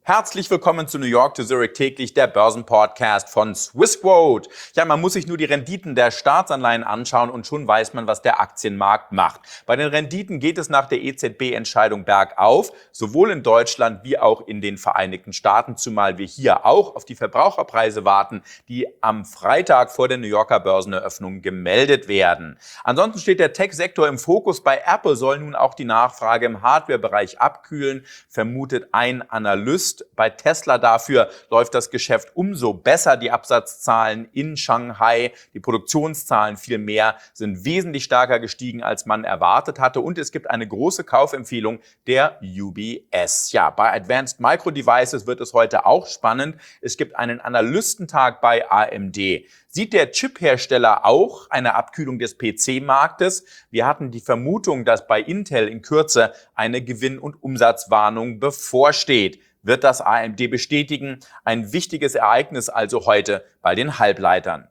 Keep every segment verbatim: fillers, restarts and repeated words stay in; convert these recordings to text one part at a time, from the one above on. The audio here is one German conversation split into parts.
Herzlich willkommen zu New York to Zurich täglich, der Börsenpodcast von Swissquote. Ja, man muss sich nur die Renditen der Staatsanleihen anschauen und schon weiß man, was der Aktienmarkt macht. Bei den Renditen geht es nach der E Z B-Entscheidung bergauf, sowohl in Deutschland wie auch in den Vereinigten Staaten, zumal wir hier auch auf die Verbraucherpreise warten, die am Freitag vor der New Yorker Börseneröffnung gemeldet werden. Ansonsten steht der Tech-Sektor im Fokus. Bei Apple soll nun auch die Nachfrage im Hardware-Bereich abkühlen, vermutet ein Analyst. Bei Tesla dafür läuft das Geschäft umso besser. Die Absatzzahlen in Shanghai, die Produktionszahlen vielmehr, sind wesentlich stärker gestiegen, als man erwartet hatte. Und es gibt eine große Kaufempfehlung der U B S. Ja, bei Advanced Micro Devices wird es heute auch spannend. Es gibt einen Analystentag bei A M D. Sieht der Chip-Hersteller auch eine Abkühlung des P C-Marktes? Wir hatten die Vermutung, dass bei Intel in Kürze eine Gewinn- und Umsatzwarnung bevorsteht. Wird das A M D bestätigen? Ein wichtiges Ereignis also heute bei den Halbleitern.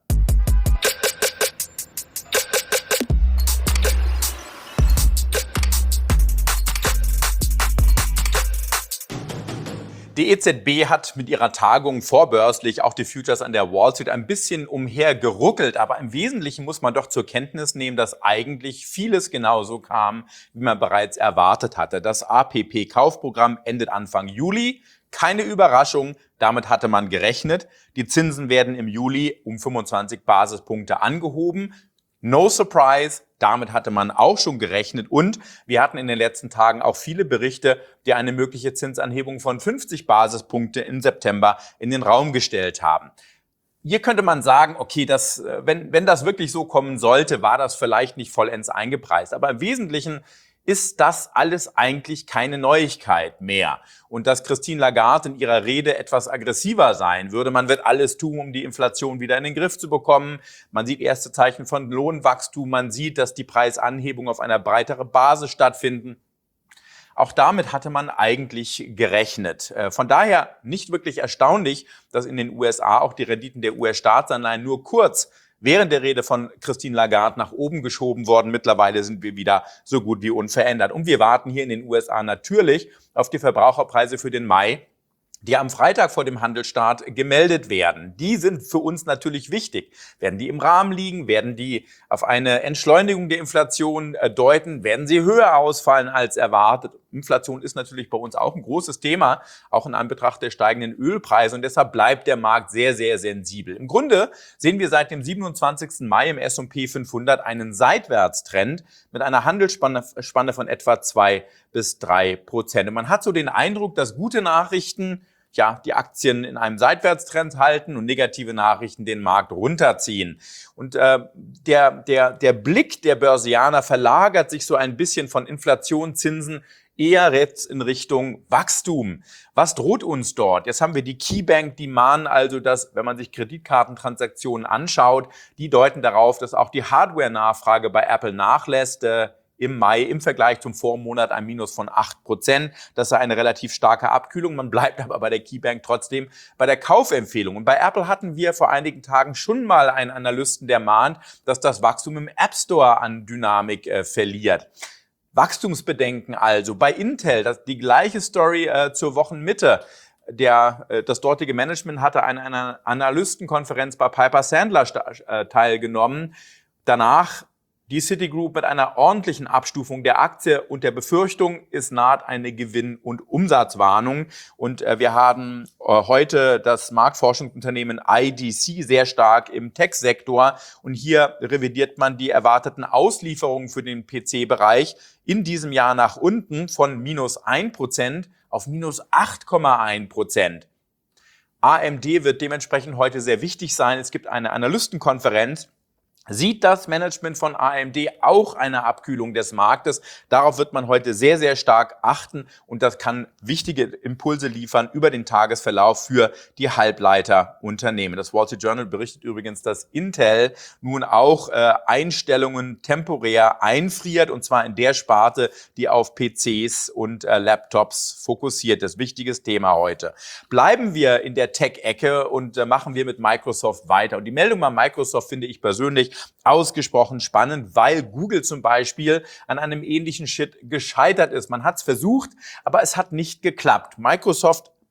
Die E Z B hat mit ihrer Tagung vorbörslich auch die Futures an der Wall Street ein bisschen umhergeruckelt. Aber im Wesentlichen muss man doch zur Kenntnis nehmen, dass eigentlich vieles genauso kam, wie man bereits erwartet hatte. Das A P P-Kaufprogramm endet Anfang Juli. Keine Überraschung, damit hatte man gerechnet. Die Zinsen werden im Juli um fünfundzwanzig Basispunkte angehoben. No surprise, damit hatte man auch schon gerechnet. Und wir hatten in den letzten Tagen auch viele Berichte, die eine mögliche Zinsanhebung von fünfzig Basispunkte im September in den Raum gestellt haben. Hier könnte man sagen, okay, das, wenn, wenn das wirklich so kommen sollte, war das vielleicht nicht vollends eingepreist. Aber im Wesentlichen ist das alles eigentlich keine Neuigkeit mehr. Und dass Christine Lagarde in ihrer Rede etwas aggressiver sein würde, man wird alles tun, um die Inflation wieder in den Griff zu bekommen. Man sieht erste Zeichen von Lohnwachstum, man sieht, dass die Preisanhebungen auf einer breiteren Basis stattfinden. Auch damit hatte man eigentlich gerechnet. Von daher nicht wirklich erstaunlich, dass in den U S A auch die Renditen der U S-Staatsanleihen nur kurz während der Rede von Christine Lagarde nach oben geschoben worden. Mittlerweile sind wir wieder so gut wie unverändert. Und wir warten hier in den U S A natürlich auf die Verbraucherpreise für den Mai, die am Freitag vor dem Handelsstart gemeldet werden. Die sind für uns natürlich wichtig. Werden die im Rahmen liegen? Werden die auf eine Entschleunigung der Inflation deuten? Werden sie höher ausfallen als erwartet? Inflation ist natürlich bei uns auch ein großes Thema, auch in Anbetracht der steigenden Ölpreise. Und deshalb bleibt der Markt sehr, sehr sensibel. Im Grunde sehen wir seit dem siebenundzwanzigsten Mai im S und P fünfhundert einen Seitwärtstrend mit einer Handelsspanne Spanne von etwa zwei bis drei Prozent. Und man hat so den Eindruck, dass gute Nachrichten ja, die Aktien in einem Seitwärtstrend halten und negative Nachrichten den Markt runterziehen. Und äh, der, der, der Blick der Börsianer verlagert sich so ein bisschen von Inflation, Zinsen eher jetzt in Richtung Wachstum. Was droht uns dort? Jetzt haben wir die KeyBank, die mahnen also, dass, wenn man sich Kreditkartentransaktionen anschaut, die deuten darauf, dass auch die Hardware-Nachfrage bei Apple nachlässt. Äh, im Mai im Vergleich zum Vormonat ein Minus von acht Prozent. Das sei eine relativ starke Abkühlung. Man bleibt aber bei der KeyBank trotzdem bei der Kaufempfehlung. Und bei Apple hatten wir vor einigen Tagen schon mal einen Analysten, der mahnt, dass das Wachstum im App Store an Dynamik äh, verliert. Wachstumsbedenken also. Bei Intel, das, die gleiche Story äh, zur Wochenmitte. Der, äh, das dortige Management hatte an einer Analystenkonferenz bei Piper Sandler äh, teilgenommen. Danach die Citigroup mit einer ordentlichen Abstufung der Aktie und der Befürchtung, es naht eine Gewinn- und Umsatzwarnung. Und äh, wir haben äh, heute das Marktforschungsunternehmen I D C sehr stark im Tech-Sektor. Und hier revidiert man die erwarteten Auslieferungen für den P C-Bereich in diesem Jahr nach unten von minus ein Prozent auf minus acht Komma eins Prozent. A M D wird dementsprechend heute sehr wichtig sein. Es gibt eine Analystenkonferenz. Sieht das Management von A M D auch eine Abkühlung des Marktes? Darauf wird man heute sehr, sehr stark achten und das kann wichtige Impulse liefern über den Tagesverlauf für die Halbleiterunternehmen. Das Wall Street Journal berichtet übrigens, dass Intel nun auch äh, Einstellungen temporär einfriert und zwar in der Sparte, die auf P Cs und äh, Laptops fokussiert ist. Wichtiges Thema heute. Bleiben wir in der Tech-Ecke und äh, machen wir mit Microsoft weiter. Und die Meldung bei Microsoft finde ich persönlich ausgesprochen spannend, weil Google zum Beispiel an einem ähnlichen Shit gescheitert ist. Man hat es versucht, aber es hat nicht geklappt. Microsoft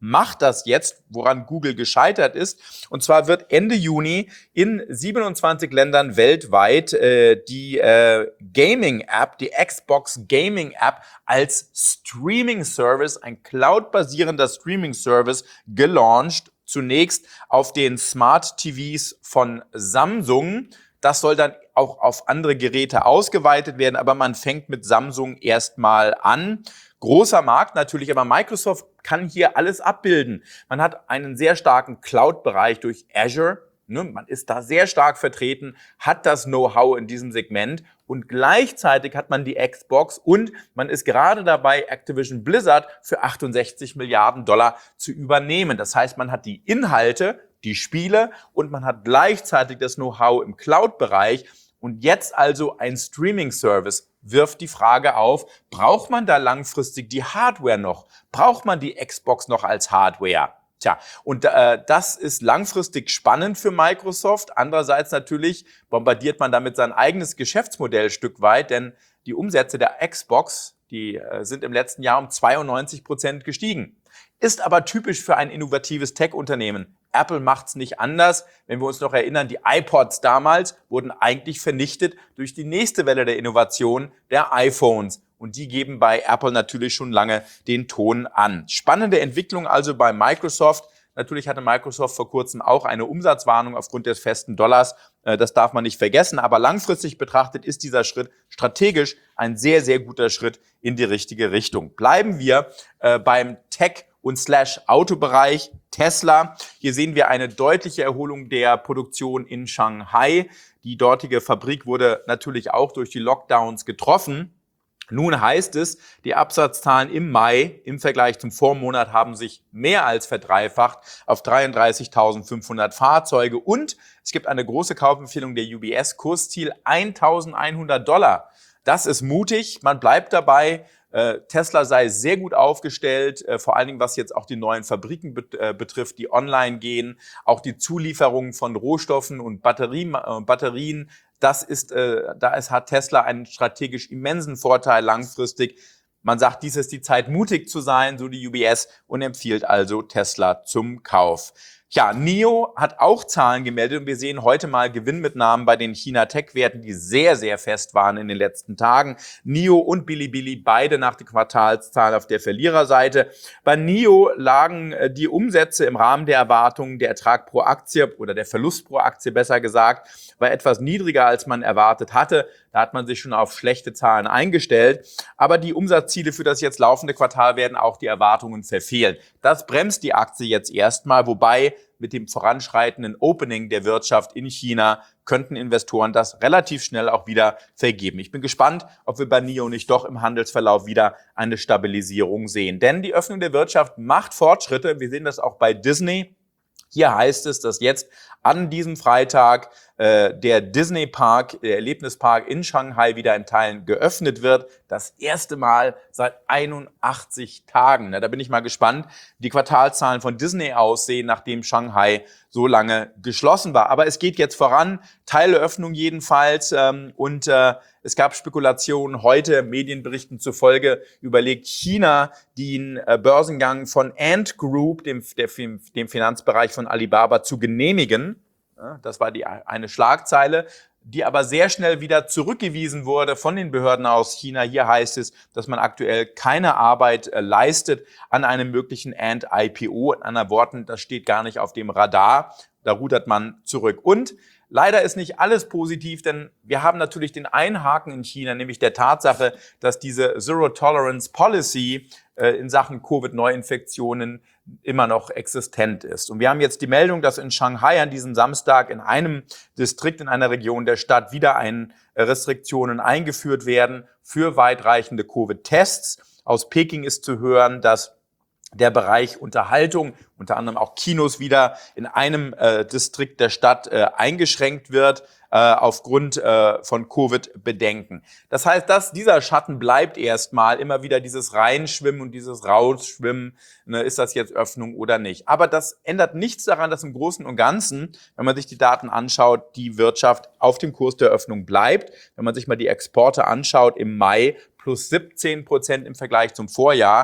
macht das jetzt, woran Google gescheitert ist. Und zwar wird Ende Juni in siebenundzwanzig Ländern weltweit äh, die äh, Gaming-App, die Xbox Gaming-App als Streaming-Service, ein cloud-basierender Streaming-Service gelauncht. Zunächst auf den Smart-T Vs von Samsung. Das soll dann auch auf andere Geräte ausgeweitet werden, aber man fängt mit Samsung erstmal an. Großer Markt natürlich, aber Microsoft kann hier alles abbilden. Man hat einen sehr starken Cloud-Bereich durch Azure. Ne? Man ist da sehr stark vertreten, hat das Know-how in diesem Segment und gleichzeitig hat man die Xbox und man ist gerade dabei, Activision Blizzard für achtundsechzig Milliarden Dollar zu übernehmen. Das heißt, man hat die Inhalte, die Spiele und man hat gleichzeitig das Know-how im Cloud-Bereich. Und jetzt also ein Streaming-Service wirft die Frage auf, braucht man da langfristig die Hardware noch? Braucht man die Xbox noch als Hardware? Tja, und äh, das ist langfristig spannend für Microsoft. Andererseits natürlich bombardiert man damit sein eigenes Geschäftsmodell ein Stück weit, denn die Umsätze der Xbox, die äh, sind im letzten Jahr um zweiundneunzig Prozent gestiegen. Ist aber typisch für ein innovatives Tech-Unternehmen. Apple macht's nicht anders. Wenn wir uns noch erinnern, die iPods damals wurden eigentlich vernichtet durch die nächste Welle der Innovation der iPhones. Und die geben bei Apple natürlich schon lange den Ton an. Spannende Entwicklung also bei Microsoft. Natürlich hatte Microsoft vor kurzem auch eine Umsatzwarnung aufgrund des festen Dollars. Das darf man nicht vergessen. Aber langfristig betrachtet ist dieser Schritt strategisch ein sehr, sehr guter Schritt in die richtige Richtung. Bleiben wir äh, beim Tech- und Slash-Autobereich. Tesla. Hier sehen wir eine deutliche Erholung der Produktion in Shanghai. Die dortige Fabrik wurde natürlich auch durch die Lockdowns getroffen. Nun heißt es, die Absatzzahlen im Mai im Vergleich zum Vormonat haben sich mehr als verdreifacht auf dreiunddreißigtausendfünfhundert Fahrzeuge und es gibt eine große Kaufempfehlung der U B S, Kursziel eintausendeinhundert Dollar. Das ist mutig, man bleibt dabei. Tesla sei sehr gut aufgestellt, vor allen Dingen was jetzt auch die neuen Fabriken betrifft, die online gehen, auch die Zulieferungen von Rohstoffen und Batterien, Batterien. Das ist, da ist, hat Tesla einen strategisch immensen Vorteil langfristig. Man sagt, dies ist die Zeit, mutig zu sein, so die U B S, und empfiehlt also Tesla zum Kauf. Ja, N I O hat auch Zahlen gemeldet und wir sehen heute mal Gewinnmitnahmen bei den China-Tech-Werten, die sehr, sehr fest waren in den letzten Tagen. N I O und Bilibili beide nach den Quartalszahlen auf der Verliererseite. Bei N I O lagen die Umsätze im Rahmen der Erwartungen, der Ertrag pro Aktie oder der Verlust pro Aktie besser gesagt, war etwas niedriger, als man erwartet hatte. Da hat man sich schon auf schlechte Zahlen eingestellt. Aber die Umsatzziele für das jetzt laufende Quartal werden auch die Erwartungen verfehlen. Das bremst die Aktie jetzt erstmal, wobei mit dem voranschreitenden Opening der Wirtschaft in China könnten Investoren das relativ schnell auch wieder vergeben. Ich bin gespannt, ob wir bei N I O nicht doch im Handelsverlauf wieder eine Stabilisierung sehen. Denn die Öffnung der Wirtschaft macht Fortschritte. Wir sehen das auch bei Disney. Hier heißt es, dass jetzt an diesem Freitag äh, der Disney Park, der Erlebnispark in Shanghai wieder in Teilen geöffnet wird. Das erste Mal seit einundachtzig Tagen. Na, da bin ich mal gespannt, wie die Quartalszahlen von Disney aussehen, nachdem Shanghai so lange geschlossen war. Aber es geht jetzt voran, Teilöffnung jedenfalls. Ähm, und äh, es gab Spekulationen heute, Medienberichten zufolge, überlegt China den äh, Börsengang von Ant Group, dem, der, dem Finanzbereich von Alibaba, zu genehmigen. Ja, das war die eine Schlagzeile, die aber sehr schnell wieder zurückgewiesen wurde von den Behörden aus China. Hier heißt es, dass man aktuell keine Arbeit äh, leistet an einem möglichen Ant I P O. In anderen Worten, das steht gar nicht auf dem Radar. Da rudert man zurück. Und leider ist nicht alles positiv, denn wir haben natürlich den einen Haken in China, nämlich der Tatsache, dass diese Zero-Tolerance-Policy äh, in Sachen Covid-Neuinfektionen immer noch existent ist. Und wir haben jetzt die Meldung, dass in Shanghai an diesem Samstag in einem Distrikt, in einer Region der Stadt wieder ein Restriktionen eingeführt werden für weitreichende Covid-Tests. Aus Peking ist zu hören, dass der Bereich Unterhaltung, unter anderem auch Kinos, wieder in einem äh, Distrikt der Stadt äh, eingeschränkt wird äh, aufgrund äh, von Covid-Bedenken. Das heißt, dass dieser Schatten bleibt erstmal, immer wieder dieses Reinschwimmen und dieses Rausschwimmen, ne, ist das jetzt Öffnung oder nicht. Aber das ändert nichts daran, dass im Großen und Ganzen, wenn man sich die Daten anschaut, die Wirtschaft auf dem Kurs der Öffnung bleibt. Wenn man sich mal die Exporte anschaut, im Mai plus siebzehn Prozent im Vergleich zum Vorjahr,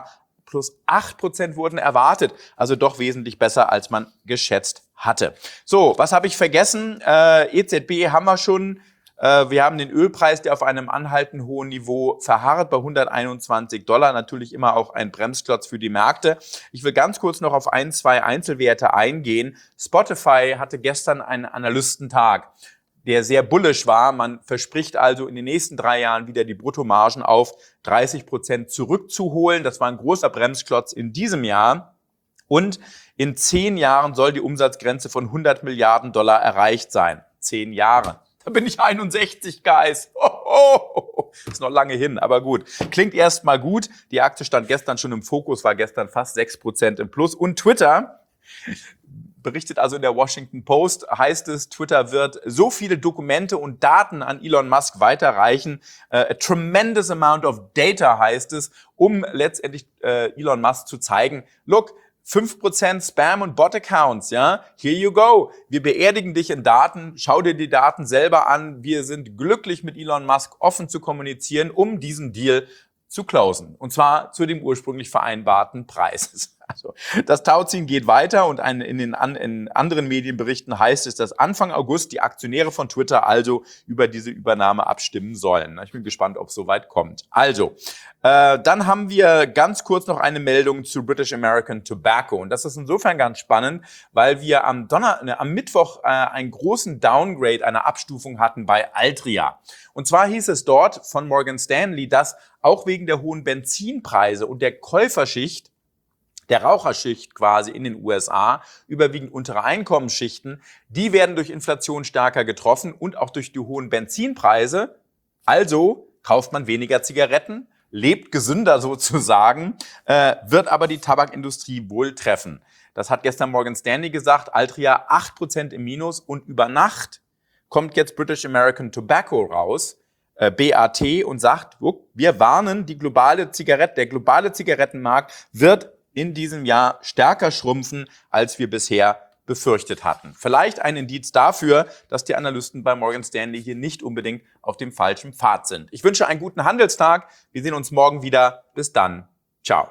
plus acht Prozent wurden erwartet. Also doch wesentlich besser, als man geschätzt hatte. So, was habe ich vergessen? Äh, E Z B haben wir schon. Äh, wir haben den Ölpreis, der auf einem anhaltend hohen Niveau verharrt, bei hunderteinundzwanzig Dollar. Natürlich immer auch ein Bremsklotz für die Märkte. Ich will ganz kurz noch auf ein, zwei Einzelwerte eingehen. Spotify hatte gestern einen Analystentag, der sehr bullish war. Man verspricht also in den nächsten drei Jahren wieder die Bruttomargen auf dreißig Prozent zurückzuholen. Das war ein großer Bremsklotz in diesem Jahr. Und in zehn Jahren soll die Umsatzgrenze von hundert Milliarden Dollar erreicht sein. Zehn Jahre. Da bin ich einundsechzig, Guys. Oh, oh, oh. Ist noch lange hin, aber gut. Klingt erstmal gut. Die Aktie stand gestern schon im Fokus, war gestern fast sechs Prozent im Plus. Und Twitter berichtet also in der Washington Post, heißt es, Twitter wird so viele Dokumente und Daten an Elon Musk weiterreichen. Uh, a tremendous amount of data heißt es, um letztendlich uh, Elon Musk zu zeigen, look, fünf Prozent Spam und Bot-Accounts, ja, here you go. Wir beerdigen dich in Daten, schau dir die Daten selber an. Wir sind glücklich mit Elon Musk offen zu kommunizieren, um diesen Deal zu closen. Und zwar zu dem ursprünglich vereinbarten Preis. Also das Tauziehen geht weiter und ein, in den an, in anderen Medienberichten heißt es, dass Anfang August die Aktionäre von Twitter also über diese Übernahme abstimmen sollen. Ich bin gespannt, ob es soweit kommt. Also, äh, dann haben wir ganz kurz noch eine Meldung zu British American Tobacco. Und das ist insofern ganz spannend, weil wir am, Donner, ne, am Mittwoch äh, einen großen Downgrade, eine Abstufung hatten bei Altria. Und zwar hieß es dort von Morgan Stanley, dass auch wegen der hohen Benzinpreise und der Käuferschicht, der Raucherschicht quasi in den U S A, überwiegend untere Einkommensschichten, die werden durch Inflation stärker getroffen und auch durch die hohen Benzinpreise. Also kauft man weniger Zigaretten, lebt gesünder sozusagen, äh, wird aber die Tabakindustrie wohl treffen. Das hat gestern Morgan Stanley gesagt, Altria acht Prozent im Minus und über Nacht kommt jetzt British American Tobacco raus, äh, B A T, und sagt, wir warnen, die globale Zigarette, der globale Zigarettenmarkt wird in diesem Jahr stärker schrumpfen, als wir bisher befürchtet hatten. Vielleicht ein Indiz dafür, dass die Analysten bei Morgan Stanley hier nicht unbedingt auf dem falschen Pfad sind. Ich wünsche einen guten Handelstag. Wir sehen uns morgen wieder. Bis dann. Ciao.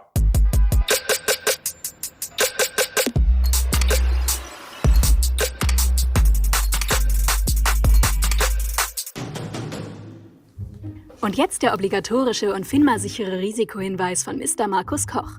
Und jetzt der obligatorische und FINMA-sichere Risikohinweis von Mister Markus Koch.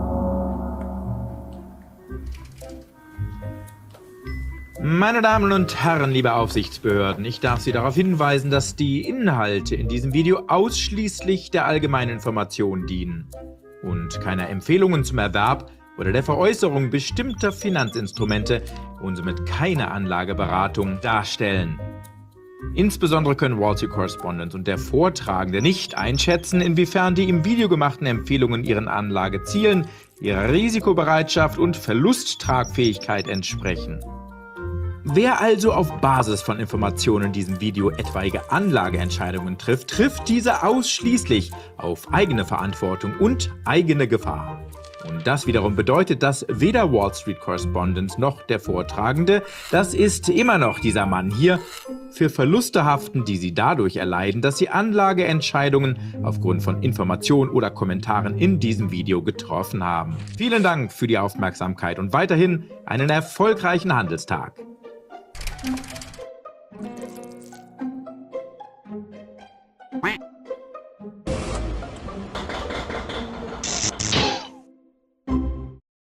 Meine Damen und Herren, liebe Aufsichtsbehörden, ich darf Sie darauf hinweisen, dass die Inhalte in diesem Video ausschließlich der allgemeinen Information dienen und keine Empfehlungen zum Erwerb oder der Veräußerung bestimmter Finanzinstrumente und somit keine Anlageberatung darstellen. Insbesondere können Wall Street Correspondent und der Vortragende nicht einschätzen, inwiefern die im Video gemachten Empfehlungen ihren Anlagezielen, ihrer Risikobereitschaft und Verlusttragfähigkeit entsprechen. Wer also auf Basis von Informationen in diesem Video etwaige Anlageentscheidungen trifft, trifft diese ausschließlich auf eigene Verantwortung und eigene Gefahr. Und das wiederum bedeutet, dass weder Wall Street Correspondent noch der Vortragende, das ist immer noch dieser Mann hier, für Verluste haften, die sie dadurch erleiden, dass sie Anlageentscheidungen aufgrund von Informationen oder Kommentaren in diesem Video getroffen haben. Vielen Dank für die Aufmerksamkeit und weiterhin einen erfolgreichen Handelstag. Thank you.